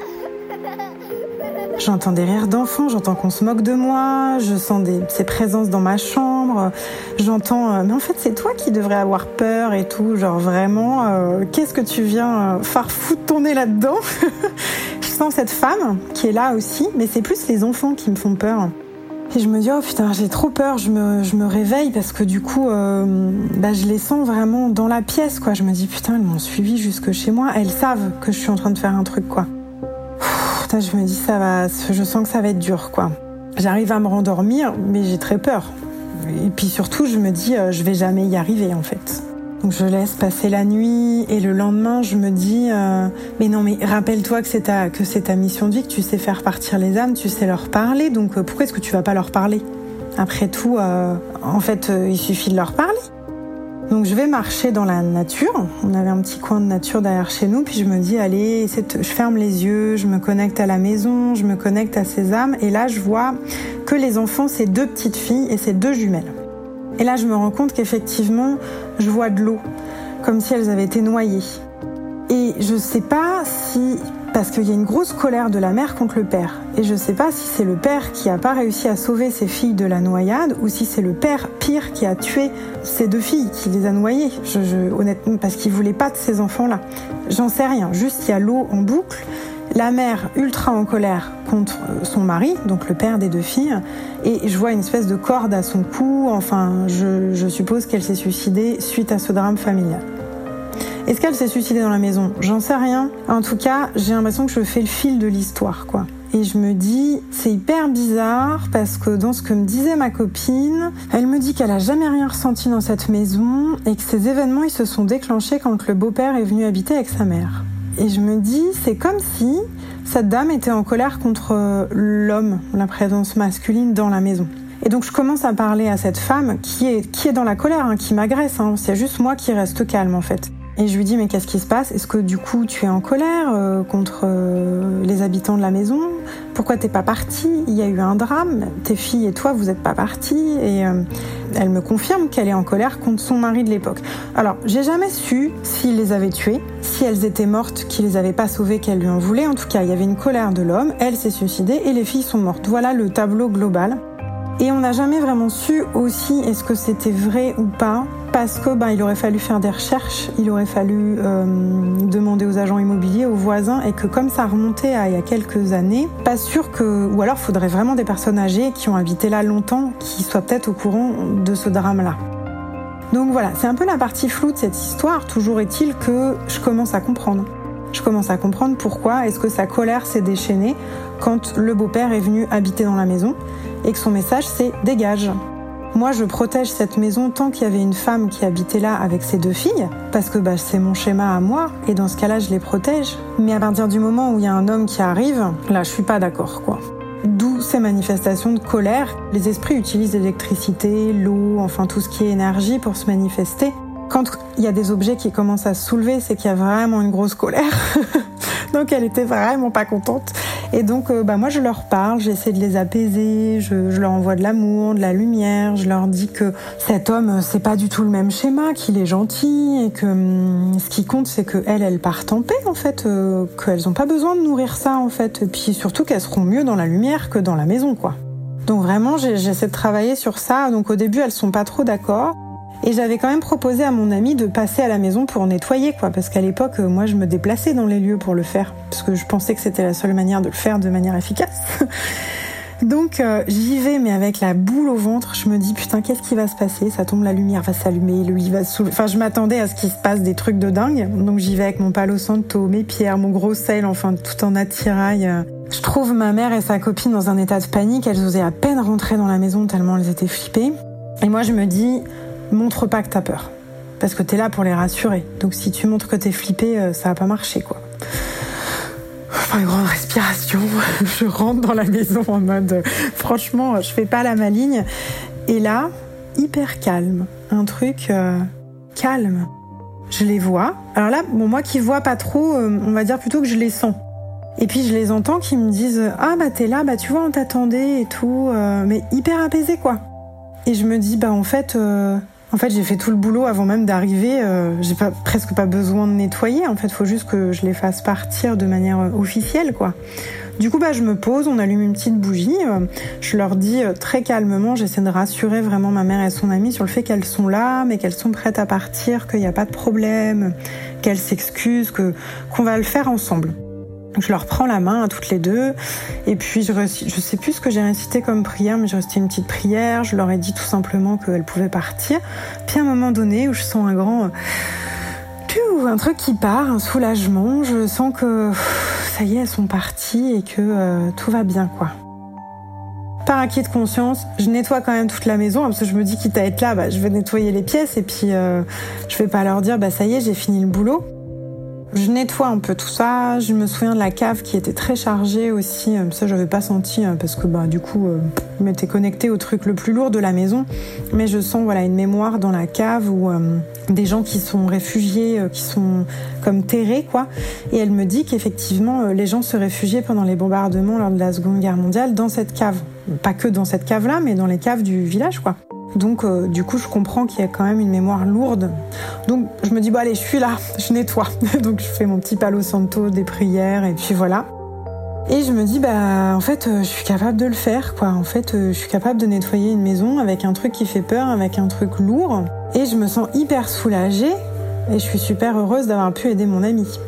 J'entends des rires d'enfants, j'entends qu'on se moque de moi, je sens des, ces présences dans ma chambre, j'entends euh, « mais en fait c'est toi qui devrais avoir peur et tout, genre vraiment, euh, qu'est-ce que tu viens euh, faire foutre ton nez là-dedans ?» Je sens cette femme qui est là aussi, mais c'est plus les enfants qui me font peur. Et je me dis, oh putain, j'ai trop peur, je me, je me réveille parce que du coup, euh, bah, je les sens vraiment dans la pièce, quoi. Je me dis, putain, elles m'ont suivi jusque chez moi, elles savent que je suis en train de faire un truc, quoi. Pff, putain, je me dis, ça va, je sens que ça va être dur, quoi. J'arrive à me rendormir, mais j'ai très peur. Et puis surtout, je me dis, euh, je vais jamais y arriver, en fait. Donc je laisse passer la nuit et le lendemain je me dis euh, mais non mais rappelle-toi que c'est ta que c'est ta mission de vie, que tu sais faire partir les âmes, tu sais leur parler, donc euh, pourquoi est-ce que tu vas pas leur parler ? Après tout, euh, en fait euh, il suffit de leur parler. Donc je vais marcher dans la nature, on avait un petit coin de nature derrière chez nous, puis je me dis allez, je ferme les yeux, je me connecte à la maison, je me connecte à ces âmes, et là je vois que les enfants c'est deux petites filles et c'est deux jumelles. Et là, je me rends compte qu'effectivement, je vois de l'eau, comme si elles avaient été noyées. Et je sais pas si... Parce qu'il y a une grosse colère de la mère contre le père. Et je sais pas si c'est le père qui a pas réussi à sauver ses filles de la noyade, ou si c'est le père, pire, qui a tué ces deux filles, qui les a noyées. Je, je, honnêtement, parce qu'il voulait pas de ces enfants-là. J'en sais rien. Juste, il y a l'eau en boucle. La mère ultra en colère contre son mari, donc le père des deux filles, et je vois une espèce de corde à son cou, enfin je, je suppose qu'elle s'est suicidée suite à ce drame familial. Est-ce qu'elle s'est suicidée dans la maison ? J'en sais rien. En tout cas, j'ai l'impression que je fais le fil de l'histoire, quoi. Et je me dis, c'est hyper bizarre parce que dans ce que me disait ma copine, elle me dit qu'elle a jamais rien ressenti dans cette maison et que ces événements ils se sont déclenchés quand le beau-père est venu habiter avec sa mère. Et je me dis, c'est comme si cette dame était en colère contre l'homme, la présence masculine dans la maison. Et donc je commence à parler à cette femme qui est, qui est dans la colère, hein, qui m'agresse. Hein. C'est juste moi qui reste calme en fait. Et je lui dis, mais qu'est-ce qui se passe ? Est-ce que du coup tu es en colère euh, contre euh, les habitants de la maison ? Pourquoi t'es pas partie ? Il y a eu un drame, tes filles et toi vous êtes pas partis. Et euh, elle me confirme qu'elle est en colère contre son mari de l'époque. Alors j'ai jamais su s'il les avait tuées, si elles étaient mortes, qu'il les avait pas sauvées, qu'elle lui en voulait. En tout cas, il y avait une colère de l'homme, elle s'est suicidée et les filles sont mortes. Voilà le tableau global. Et on n'a jamais vraiment su aussi est-ce que c'était vrai ou pas, parce que ben, il aurait fallu faire des recherches, il aurait fallu euh, demander aux agents immobiliers, aux voisins, et que comme ça remontait à il y a quelques années, pas sûr que... Ou alors il faudrait vraiment des personnes âgées qui ont habité là longtemps, qui soient peut-être au courant de ce drame-là. Donc voilà, c'est un peu la partie floue de cette histoire, toujours est-il que je commence à comprendre. Je commence à comprendre pourquoi est-ce que sa colère s'est déchaînée quand le beau-père est venu habiter dans la maison et que son message c'est « dégage ». Moi, je protège cette maison tant qu'il y avait une femme qui habitait là avec ses deux filles, parce que bah, c'est mon schéma à moi, et dans ce cas-là, je les protège. Mais à partir du moment où il y a un homme qui arrive, là, je suis pas d'accord, quoi. D'où ces manifestations de colère. Les esprits utilisent l'électricité, l'eau, enfin tout ce qui est énergie pour se manifester. Quand il y a des objets qui commencent à se soulever, c'est qu'il y a vraiment une grosse colère. Donc elle était vraiment pas contente. Et donc euh, bah moi je leur parle, j'essaie de les apaiser, je, je leur envoie de l'amour, de la lumière, je leur dis que cet homme c'est pas du tout le même schéma, qu'il est gentil et que hum, ce qui compte c'est que elles elles partent en paix en fait, euh, qu'elles ont pas besoin de nourrir ça en fait, et puis surtout qu'elles seront mieux dans la lumière que dans la maison quoi. Donc vraiment j'ai, j'essaie de travailler sur ça. Donc au début elles sont pas trop d'accord. Et j'avais quand même proposé à mon ami de passer à la maison pour nettoyer, quoi, parce qu'à l'époque, moi, je me déplaçais dans les lieux pour le faire, parce que je pensais que c'était la seule manière de le faire de manière efficace. Donc, euh, j'y vais, mais avec la boule au ventre, je me dis, putain, qu'est-ce qui va se passer ? Ça tombe, la lumière va s'allumer, le lit va se soulever. Enfin, je m'attendais à ce qu'il se passe des trucs de dingue. Donc, j'y vais avec mon palo santo, mes pierres, mon gros sel, enfin, tout en attirail. Je trouve ma mère et sa copine dans un état de panique. Elles osaient à peine rentrer dans la maison tellement elles étaient flippées. Et moi, je me dis... montre pas que t'as peur, parce que t'es là pour les rassurer. Donc si tu montres que t'es flippé, ça va pas marcher, quoi. Enfin, une grande respiration, je rentre dans la maison en mode, franchement, je fais pas la maligne. Et là, hyper calme, un truc euh, calme. Je les vois. Alors là, bon, moi qui vois pas trop, euh, on va dire plutôt que je les sens. Et puis je les entends qui me disent, ah bah t'es là, bah tu vois, on t'attendait et tout, euh, mais hyper apaisé, quoi. Et je me dis, bah en fait... Euh, En fait, j'ai fait tout le boulot avant même d'arriver. Euh, j'ai pas, presque pas besoin de nettoyer. En fait, il faut juste que je les fasse partir de manière officielle, quoi. Du coup, bah, je me pose, on allume une petite bougie. Euh, je leur dis euh, très calmement, j'essaie de rassurer vraiment ma mère et son amie sur le fait qu'elles sont là, mais qu'elles sont prêtes à partir, qu'il n'y a pas de problème, qu'elles s'excusent, que, qu'on va le faire ensemble. Je leur prends la main à toutes les deux et puis je, récite, je sais plus ce que j'ai récité comme prière, mais j'ai récité une petite prière. Je leur ai dit tout simplement qu'elles pouvaient partir. Puis à un moment donné où je sens un grand... un truc qui part, un soulagement, je sens que ça y est, elles sont parties et que euh, tout va bien, quoi. Par acquis de conscience, je nettoie quand même toute la maison, parce que je me dis quitte à être là, bah, je vais nettoyer les pièces et puis euh, je vais pas leur dire bah ça y est, j'ai fini le boulot. Je nettoie un peu tout ça, je me souviens de la cave qui était très chargée aussi, ça j'avais pas senti parce que bah du coup euh, je m'étais connectée au truc le plus lourd de la maison, mais je sens voilà une mémoire dans la cave où euh, des gens qui sont réfugiés, euh, qui sont comme terrés quoi, et elle me dit qu'effectivement euh, les gens se réfugiaient pendant les bombardements lors de la Seconde Guerre mondiale dans cette cave, pas que dans cette cave là, mais dans les caves du village quoi. Donc euh, du coup je comprends qu'il y a quand même une mémoire lourde. Donc je me dis bon allez je suis là, je nettoie. Donc je fais mon petit palo santo, des prières et puis voilà. Et je me dis bah en fait euh, je suis capable de le faire quoi. En fait euh, je suis capable de nettoyer une maison avec un truc qui fait peur, avec un truc lourd. Et je me sens hyper soulagée et je suis super heureuse d'avoir pu aider mon amie.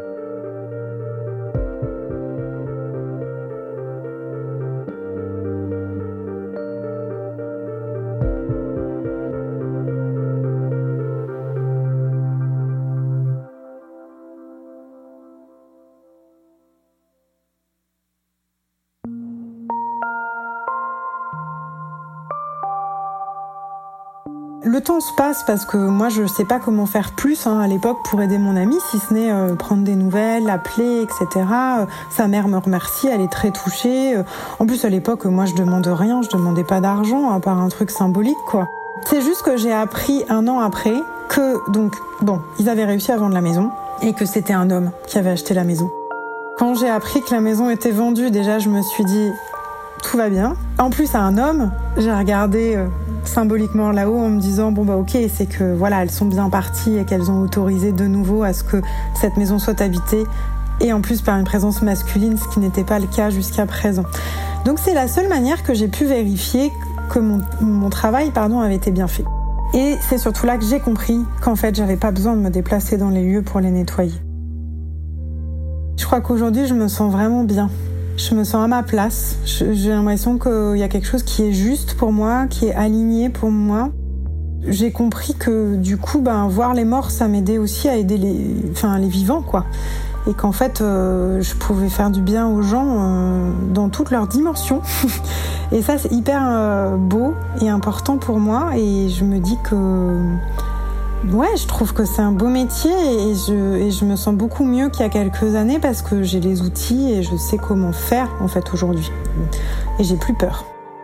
Le temps se passe parce que moi je sais pas comment faire plus hein, à l'époque pour aider mon amie, si ce n'est euh, prendre des nouvelles, l'appeler, et cetera. Euh, sa mère me remercie, elle est très touchée. Euh, en plus à l'époque, moi je demande rien, je demandais pas d'argent, à part un truc symbolique quoi. C'est juste que j'ai appris un an après que, donc, bon, ils avaient réussi à vendre la maison et que c'était un homme qui avait acheté la maison. Quand j'ai appris que la maison était vendue, déjà je me suis dit tout va bien. En plus à un homme, j'ai regardé... Euh, symboliquement là-haut en me disant bon bah ok c'est que voilà elles sont bien parties et qu'elles ont autorisé de nouveau à ce que cette maison soit habitée et en plus par une présence masculine, ce qui n'était pas le cas jusqu'à présent. Donc c'est la seule manière que j'ai pu vérifier que mon, mon travail pardon avait été bien fait. Et c'est surtout là que j'ai compris qu'en fait j'avais pas besoin de me déplacer dans les lieux pour les nettoyer. Je crois qu'aujourd'hui je me sens vraiment bien. Je me sens à ma place. J'ai l'impression qu'il y a quelque chose qui est juste pour moi, qui est aligné pour moi. J'ai compris que du coup, ben, voir les morts, ça m'aidait aussi à aider les, enfin, les vivants, quoi. Et qu'en fait, euh, je pouvais faire du bien aux gens euh, dans toutes leurs dimensions. Et ça, c'est hyper euh, beau et important pour moi. Et je me dis que... Ouais, je trouve que c'est un beau métier et je, et je me sens beaucoup mieux qu'il y a quelques années parce que j'ai les outils et je sais comment faire en fait aujourd'hui. Et j'ai plus peur.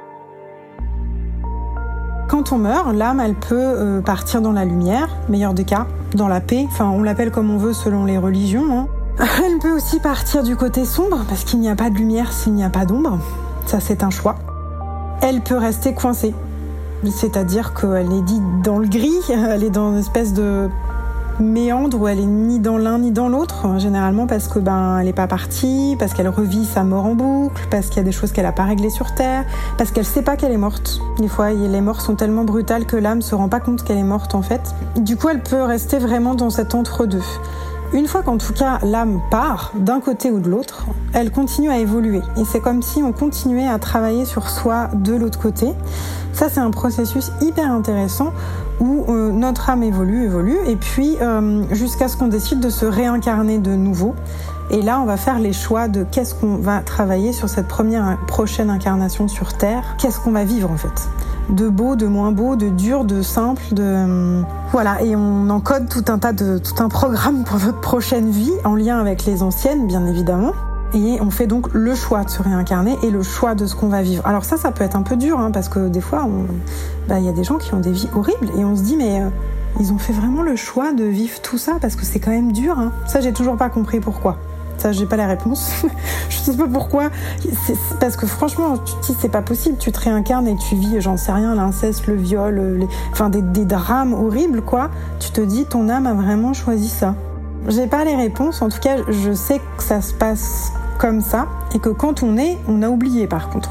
Quand on meurt, l'âme, elle peut euh, partir dans la lumière, meilleur des cas, dans la paix, enfin on l'appelle comme on veut selon les religions. Hein. Elle peut aussi partir du côté sombre parce qu'il n'y a pas de lumière s'il n'y a pas d'ombre. Ça, c'est un choix. Elle peut rester coincée. C'est-à-dire qu'elle est dite dans le gris, elle est dans une espèce de méandre où elle est ni dans l'un ni dans l'autre, généralement parce que ben elle est pas partie, parce qu'elle revit sa mort en boucle, parce qu'il y a des choses qu'elle a pas réglées sur Terre, parce qu'elle sait pas qu'elle est morte. Des fois, les morts sont tellement brutales que l'âme se rend pas compte qu'elle est morte en fait. Du coup, elle peut rester vraiment dans cet entre-deux. Une fois qu'en tout cas l'âme part d'un côté ou de l'autre, elle continue à évoluer. Et c'est comme si on continuait à travailler sur soi de l'autre côté. Ça, c'est un processus hyper intéressant où euh, notre âme évolue, évolue, et puis euh, jusqu'à ce qu'on décide de se réincarner de nouveau. Et là, on va faire les choix de qu'est-ce qu'on va travailler sur cette première prochaine incarnation sur Terre. Qu'est-ce qu'on va vivre en fait ? De beau, de moins beau, de dur, de simple, de euh, voilà. Et on encode tout un tas de tout un programme pour notre prochaine vie en lien avec les anciennes, bien évidemment. Et on fait donc le choix de se réincarner et le choix de ce qu'on va vivre. Alors ça, ça peut être un peu dur, hein, parce que des fois, on... bah, y a des gens qui ont des vies horribles et on se dit mais euh, ils ont fait vraiment le choix de vivre tout ça parce que c'est quand même dur. Hein. Ça, j'ai toujours pas compris pourquoi. Ça, j'ai pas la réponse. Je sais pas pourquoi. C'est, c'est parce que franchement, tu te dis c'est pas possible. Tu te réincarnes et tu vis, j'en sais rien, l'inceste, le viol, les... enfin des, des drames horribles, quoi. Tu te dis ton âme a vraiment choisi ça. J'ai pas les réponses. En tout cas, je sais que ça se passe comme ça et que quand on est, on a oublié par contre.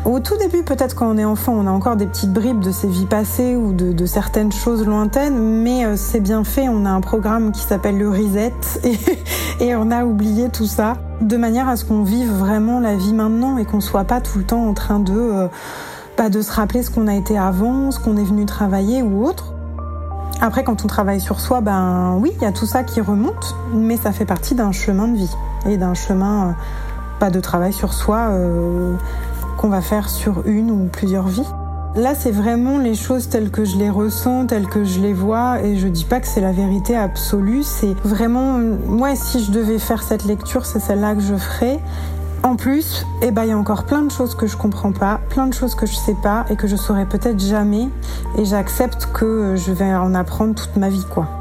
Au tout début, peut-être quand on est enfant, on a encore des petites bribes de ses vies passées ou de, de certaines choses lointaines, mais euh, c'est bien fait, on a un programme qui s'appelle le Reset et, et on a oublié tout ça, de manière à ce qu'on vive vraiment la vie maintenant et qu'on soit pas tout le temps en train de, euh, bah, de se rappeler ce qu'on a été avant, ce qu'on est venu travailler ou autre. Après, quand on travaille sur soi, ben oui, il y a tout ça qui remonte, mais ça fait partie d'un chemin de vie et d'un chemin euh, bah, de travail sur soi euh, qu'on va faire sur une ou plusieurs vies. Là, c'est vraiment les choses telles que je les ressens, telles que je les vois, et je dis pas que c'est la vérité absolue, c'est vraiment, moi, si je devais faire cette lecture, c'est celle-là que je ferais. En plus, eh ben, il y a encore plein de choses que je comprends pas, plein de choses que je sais pas et que je saurais peut-être jamais, et j'accepte que je vais en apprendre toute ma vie, quoi.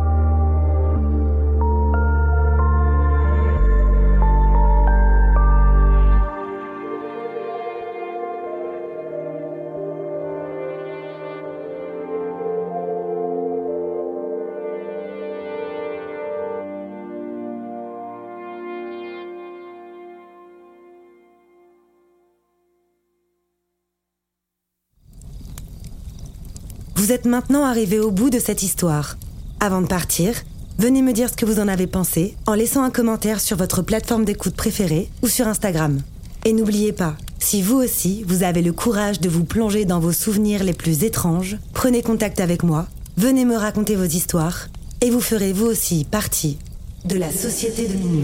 Vous êtes maintenant arrivé au bout de cette histoire. Avant de partir, venez me dire ce que vous en avez pensé en laissant un commentaire sur votre plateforme d'écoute préférée ou sur Instagram. Et n'oubliez pas, si vous aussi, vous avez le courage de vous plonger dans vos souvenirs les plus étranges, prenez contact avec moi, venez me raconter vos histoires et vous ferez vous aussi partie de la Société de Minuit.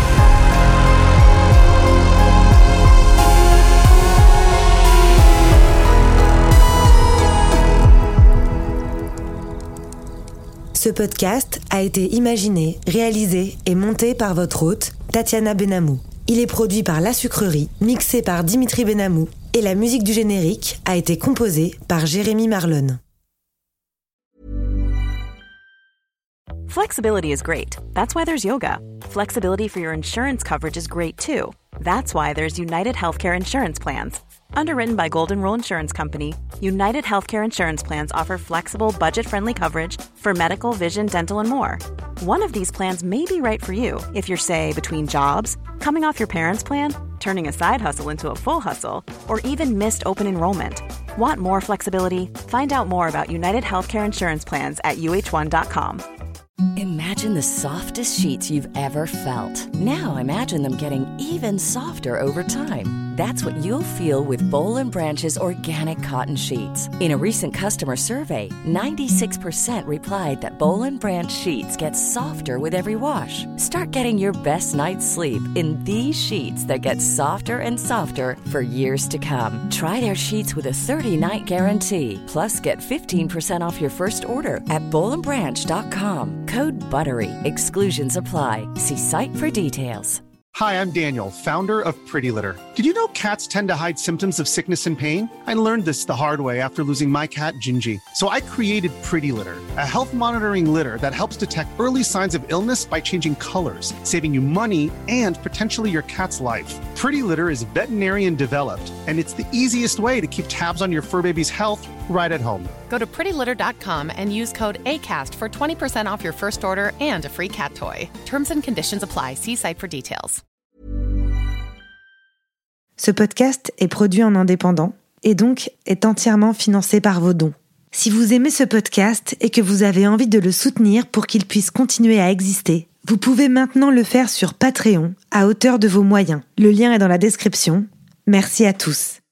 Ce podcast a été imaginé, réalisé et monté par votre hôte, Tatiana Benamou. Il est produit par La Sucrerie, mixé par Dimitri Benamou, et la musique du générique a été composée par Jérémy Marlon. Flexibility is great. That's why there's yoga. Flexibility for your insurance coverage is great too. That's why there's United Healthcare Insurance Plans. Underwritten by Golden Rule Insurance Company, United Healthcare Insurance Plans offer flexible, budget-friendly coverage for medical, vision, dental, and more. One of these plans may be right for you if you're, say, between jobs, coming off your parents' plan, turning a side hustle into a full hustle, or even missed open enrollment. Want more flexibility? Find out more about United Healthcare Insurance Plans at U H one dot com. Imagine the softest sheets you've ever felt. Now imagine them getting even softer over time. That's what you'll feel with Boll and Branch's organic cotton sheets. In a recent customer survey, ninety-six percent replied that Boll and Branch sheets get softer with every wash. Start getting your best night's sleep in these sheets that get softer and softer for years to come. Try their sheets with a thirty-night guarantee. Plus, get fifteen percent off your first order at boll and branch dot com. Code BUTTERY. Exclusions apply. See site for details. Hi, I'm Daniel, founder of Pretty Litter. Did you know cats tend to hide symptoms of sickness and pain? I learned this the hard way after losing my cat, Gingy. So I created Pretty Litter, a health monitoring litter that helps detect early signs of illness by changing colors, saving you money and potentially your cat's life. Pretty Litter is veterinarian developed, and it's the easiest way to keep tabs on your fur baby's health right at home. Go to pretty litter dot com and use code ACAST for twenty percent off your first order and a free cat toy. Terms and conditions apply. See site for details. Ce podcast est produit en indépendant et donc est entièrement financé par vos dons. Si vous aimez ce podcast et que vous avez envie de le soutenir pour qu'il puisse continuer à exister, vous pouvez maintenant le faire sur Patreon à hauteur de vos moyens. Le lien est dans la description. Merci à tous.